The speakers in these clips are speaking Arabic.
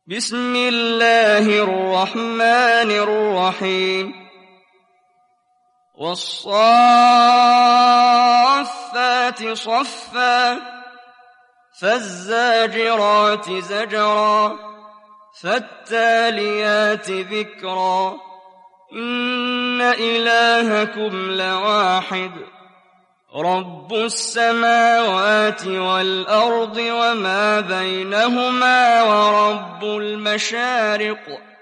بسم الله الرحمن الرحيم والصافات صفا فالزاجرات زجرا فالتاليات ذكرا إن إلهكم لواحد رب السماوات والأرض وما بينهما ورب المشارق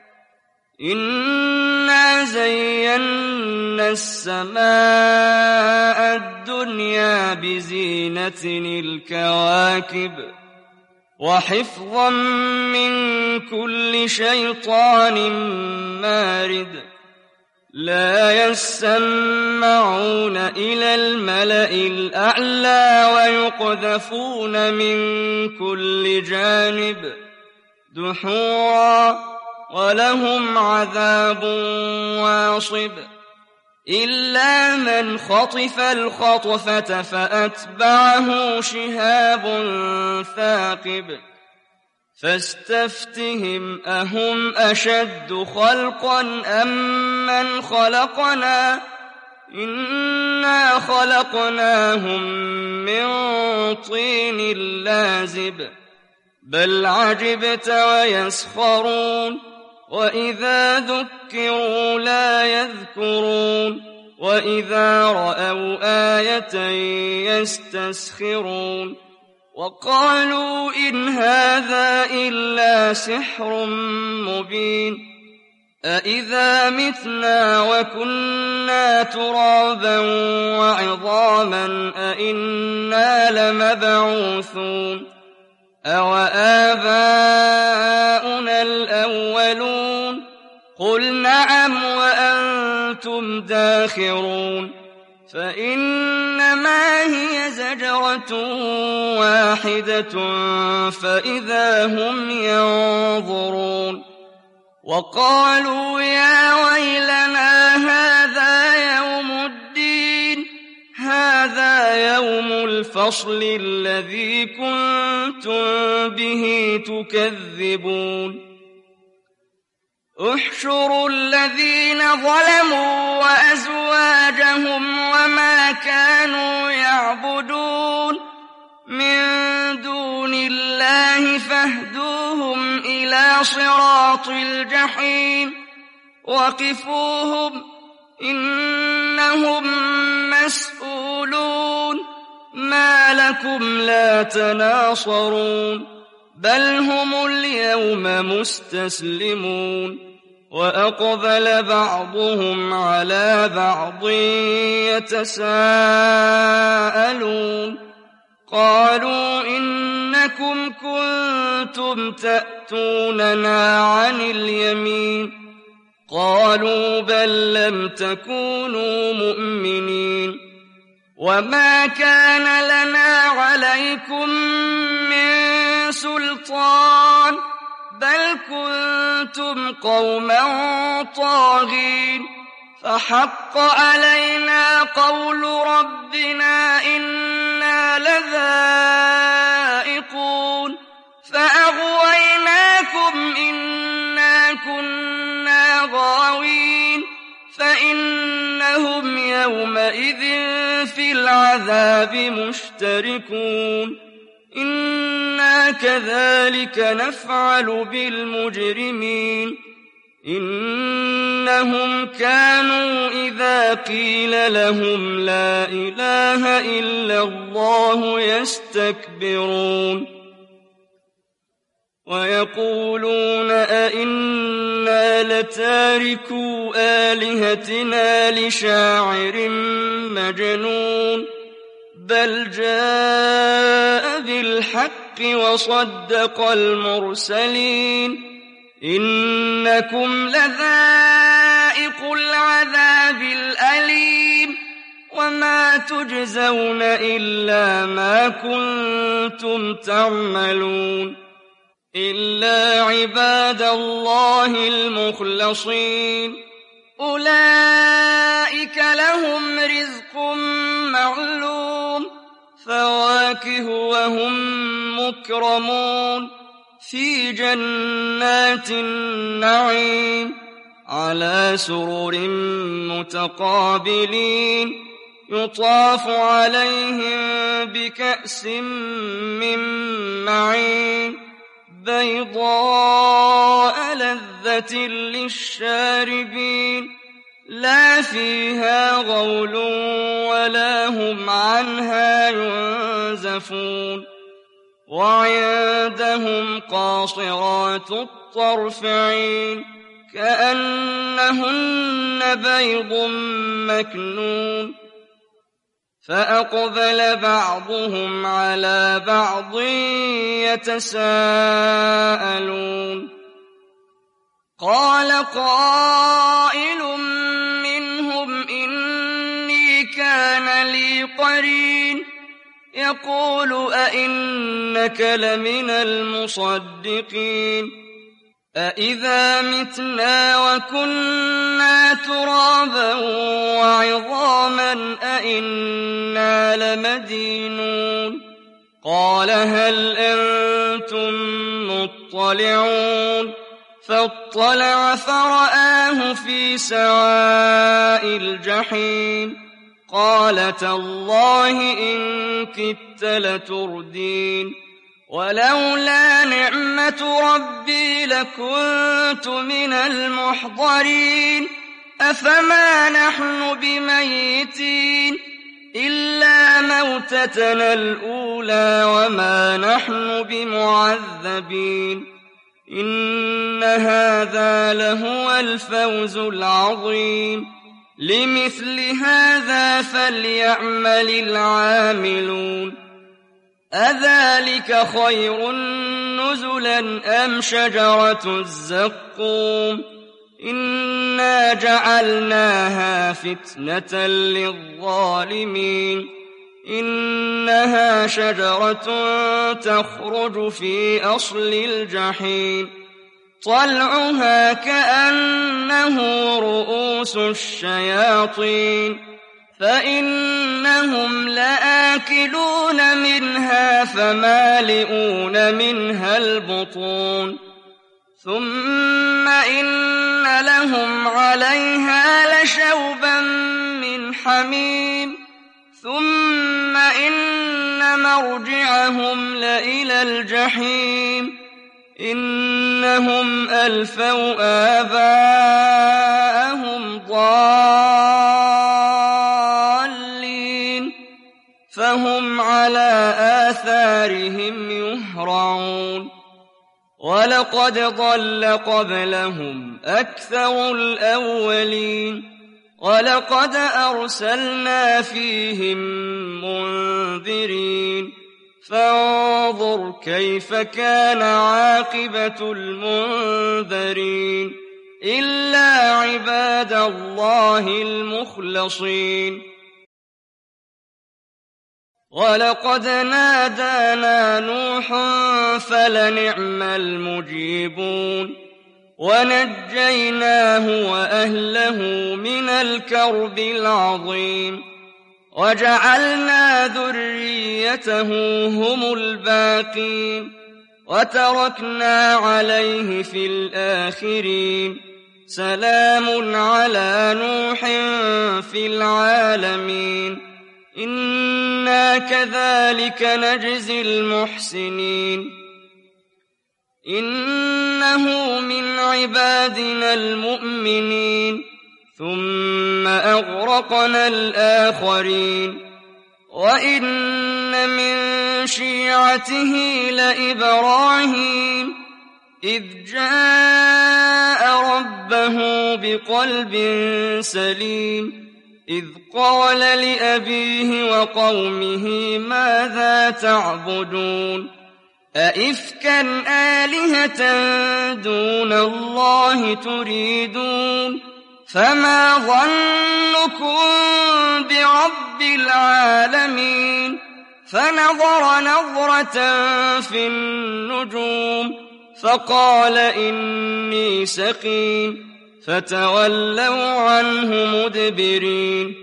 إنا زينا السماء الدنيا بزينة الكواكب وحفظا من كل شيطان مارد لا يسمعون إلى الملأ الأعلى ويقذفون من كل جانب دحورا ولهم عذاب واصب إلا من خطف الخطفة فأتبعه شهاب ثاقب فاستفتهم أهم أشد خلقا أم من خلقنا إنا خلقناهم من طين لازب بل عجبت ويسخرون وإذا ذكروا لا يذكرون وإذا رأوا آية يستسخرون وقالوا إن هذا إلا سحر مبين أإذا متنا وكنا ترابا وعظاما أإنا لمبعوثون أوآباؤنا الأولون قل نعم وأنتم داخرون فإنما هي زجرة واحدة فإذا هم ينظرون وقالوا يا ويلنا هذا يوم الدين هذا يوم الفصل الذي كنتم به تكذبون احشروا الذين ظلموا وأزواجهم وما كانوا يعبدون من دون الله فاهدوهم إلى صراط الجحيم وقفوهم إنهم مسؤولون ما لكم لا تناصرون بل هم اليوم مستسلمون وأقبل بعضهم على بعض يتساءلون قالوا إنكم كنتم تأتوننا عن اليمين قالوا بل لم تكونوا مؤمنين وما كان لنا عليكم من سلطان بل كنتم قوما طاغين فحق علينا قول ربنا إنا لذائقون فأغويناكم إنا كنا غاوين فإنهم يومئذ في العذاب مشتركون إنا كذلك نفعل بالمجرمين إنهم كانوا إذا قيل لهم لا إله إلا الله يستكبرون ويقولون أئنا لتاركو آلهتنا لشاعر مجنون بل جاء بالحق وصدق المرسلين إنكم لذائق العذاب الأليم وما تجزون إلا ما كنتم تعملون إلا عباد الله المخلصين أولئك لهم رزق معلوم فواكه وهم مكرمون في جنات النعيم على سرر متقابلين يطاف عليهم بكأس من معين بيضاء لذة للشاربين لا فيها غول ولا هم عنها ينزفون وعندهم قاصرات الطرف عين كأنهن بيض مكنون فأقبل بعضهم على بعض يتساءلون قال قائل منهم إني كان لي قرين يقول أئنك لمن المصدقين أإذا متنا وكنا ترابا وعظاما أئنا لمدينون قال هل أنتم مطلعون فاطلع فرآه في سواء الجحيم قال تالله إن كدت لتردين ولولا نعمة ربي لكنت من المحضرين أفما نحن بميتين إلا موتتنا الأولى وما نحن بمعذبين إن هذا لهو الفوز العظيم لمثل هذا فليعمل العاملون أذلك خير نزلا أم شجرة الزقوم إنا جعلناها فتنة للظالمين إنها شجرة تخرج في أصل الجحيم طلعها كأنه رؤوس الشياطين فإنهم لآكلون منها فمالئون منها البطون ثم إن لهم عليها لشوبا من حميم ثم إن مرجعهم لإلى الجحيم إنهم ألفوا آباءهم ضالين فهم على آثارهم يهرعون ولقد ضل قبلهم أكثر الأولين ولقد أرسلنا فيهم منذرين فانظر كيف كان عاقبة المنذرين إلا عباد الله المخلصين ولقد نادانا نوح فلنعم المجيبون ونجيناه وأهله من الكرب العظيم وجعلنا ذريته هم الباقين وتركنا عليه في الآخرين سلام على نوح في العالمين إنا كذلك نجزي المحسنين إنه من عبادنا المؤمنين ثم أغرقنا الآخرين وإن من شيعته لإبراهيم إذ جاء ربه بقلب سليم إذ قال لأبيه وقومه ماذا تعبدون أئفكا آلهة دون الله تريدون فما ظنكم برب العالمين فنظر نظرة في النجوم فقال إني سقيم فتولوا عنه مدبرين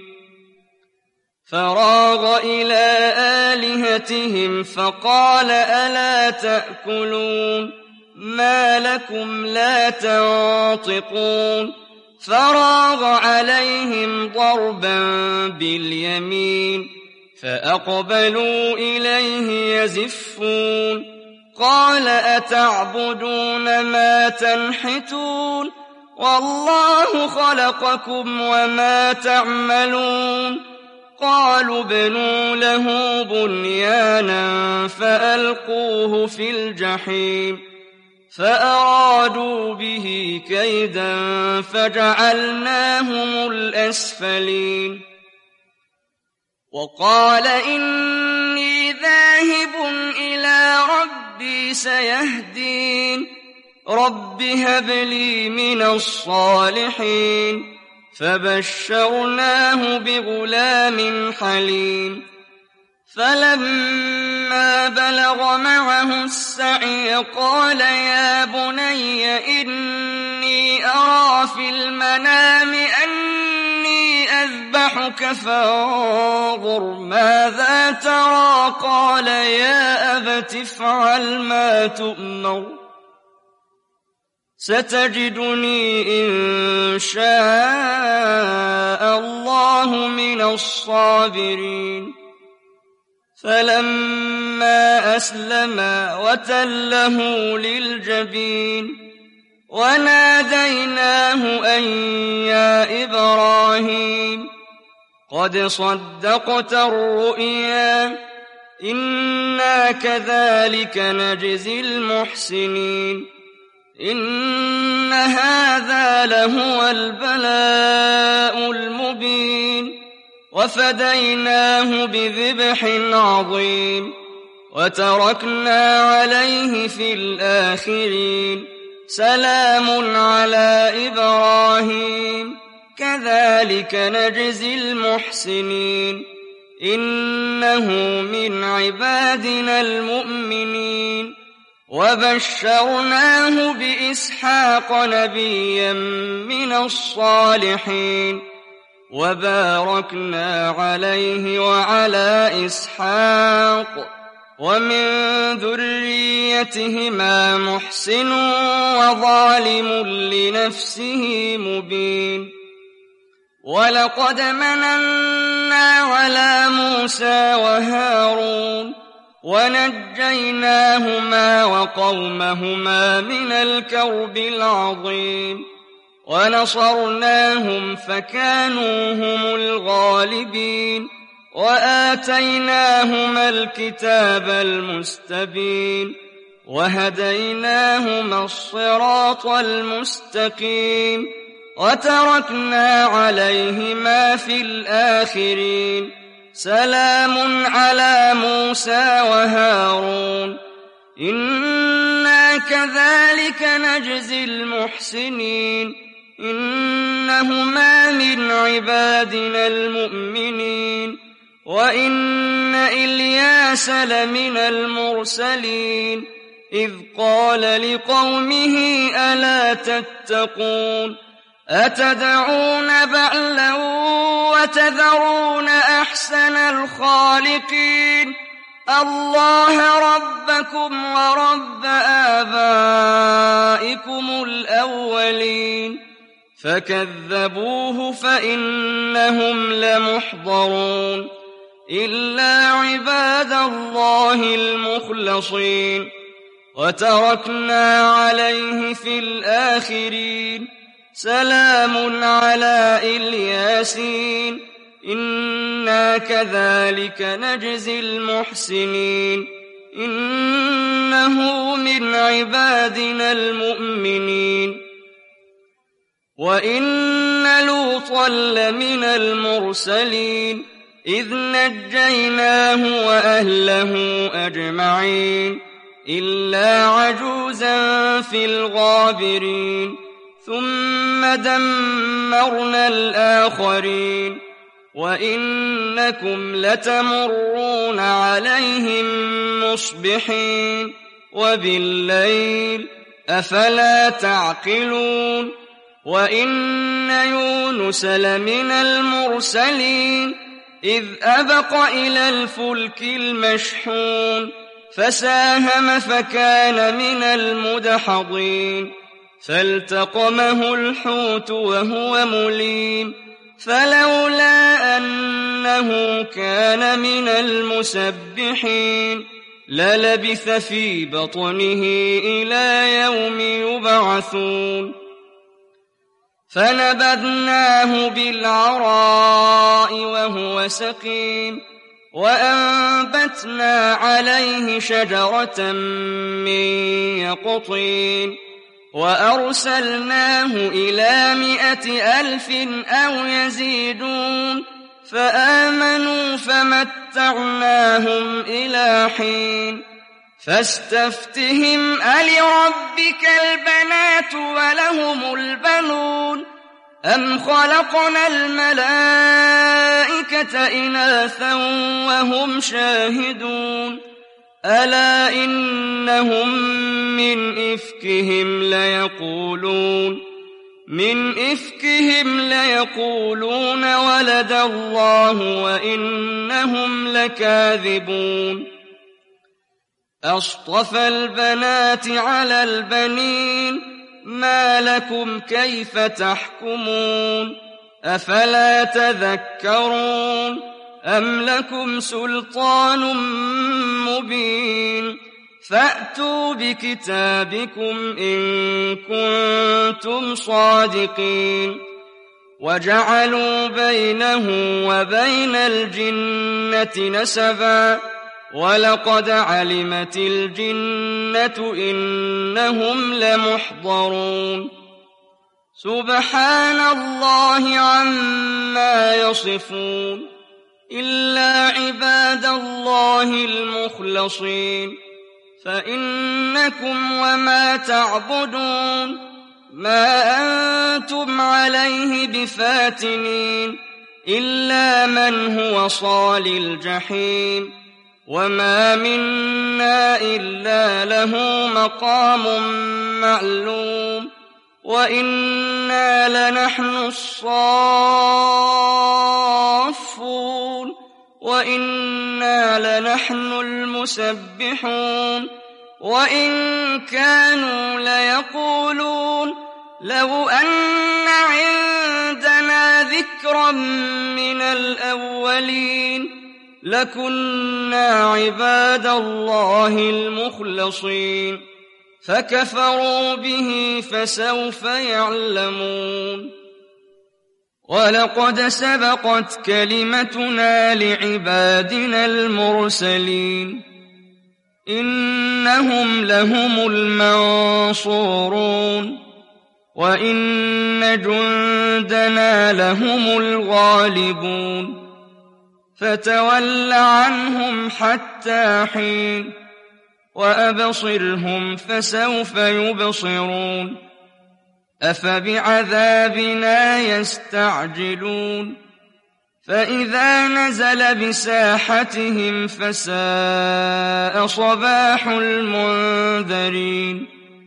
فراغ إلى آلهتهم فقال ألا تأكلون ما لكم لا تنطقون فراغ عليهم ضربا باليمين فأقبلوا إليه يزفون قال أتعبدون ما تنحتون والله خلقكم وما تعملون قالوا ابنوا له بنيانا فألقوه في الجحيم فأرادوا به كيدا فجعلناهم الأسفلين وقال إني ذاهب إلى ربي سيهدين رب هب لي من الصالحين فبشرناه بغلام حليم فلما بلغ معه السعي قال يا بني إني أرى في المنام أني أذبحك فانظر ماذا ترى قال يا أبت افعل ما تؤمر ستجدني إن شاء الله من الصابرين فلما أسلما وتله للجبين وناديناه أن يا إبراهيم قد صدقت الرؤيا إنا كذلك نجزي المحسنين إن هذا لهو البلاء المبين وفديناه بذبح عظيم وتركنا عليه في الآخرين سلام على إبراهيم كذلك نجزي المحسنين إنه من عبادنا المؤمنين وبشرناه بإسحاق نبيا من الصالحين وباركنا عليه وعلى إسحاق ومن ذريتهما محسن وظالم لنفسه مبين ولقد مننا على موسى وهارون ونجيناهما وقومهما من الكرب العظيم ونصرناهم فكانوا هم الغالبين وآتيناهما الكتاب المستبين وهديناهما الصراط المستقيم وتركنا عليهما في الآخرين سلام على موسى وهارون إنا كذلك نجزي المحسنين إنهما من عبادنا المؤمنين وإن إلياس لمن المرسلين إذ قال لقومه ألا تتقون أتدعون بعلا وتذرون أحسن الخالقين الله ربكم ورب آبائكم الأولين فكذبوه فإنهم لمحضرون إلا عباد الله المخلصين وتركنا عليه في الآخرين سلام على الياسين إنا كذلك نجزي المحسنين إنه من عبادنا المؤمنين وإن لوطا لمن المرسلين إذ نجيناه وأهله أجمعين إلا عجوزا في الغابرين ثم دمرنا الآخرين وإنكم لتمرون عليهم مصبحين وبالليل أفلا تعقلون وإن يونس لمن المرسلين إذ أبق إلى الفلك المشحون فساهم فكان من المدحضين فالتقمه الحوت وهو مليم فلولا أنه كان من المسبحين للبث في بطنه إلى يوم يبعثون فنبذناه بالعراء وهو سقيم وأنبتنا عليه شجرة من يقطين وأرسلناه إلى 100,000 أو يزيدون فآمنوا فمتعناهم إلى حين فاستفتهم ألربك البنات ولهم البنون أم خلقنا الملائكة إناثا وهم شاهدون ألا إنهم من إفكهم ليقولون ولد الله وإنهم لكاذبون أصطفى البنات على البنين ما لكم كيف تحكمون أفلا تذكرون أم لكم سلطان مبين فأتوا بكتابكم إن كنتم صادقين وجعلوا بينه وبين الجنة نسبا ولقد علمت الجنة إنهم لمحضرون سبحان الله عما يصفون إلا عباد الله المخلصين فإنكم وما تعبدون ما أنتم عليه بفاتنين إلا من هو صال الجحيم وما منا إلا له مقام معلوم وإنا لنحن الصافون وإنا لنحن المسبحون وإن كانوا ليقولون لو أن عندنا ذكرا من الأولين لكنا عباد الله المخلصين فكفروا به فسوف يعلمون ولقد سبقت كلمتنا لعبادنا المرسلين إنهم لهم المنصورون وإن جندنا لهم الغالبون فتول عنهم حتى حين وأبصرهم فسوف يبصرون أفبعذابنا يستعجلون فإذا نزل بساحتهم فساء صباح المنذرين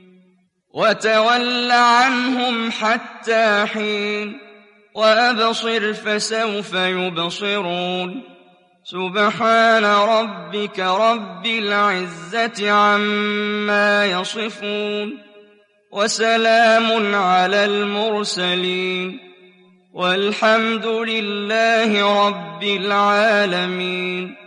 وتول عنهم حتى حين وأبصر فسوف يبصرون سبحان ربك رب العزة عما يصفون وسلام على المرسلين والحمد لله رب العالمين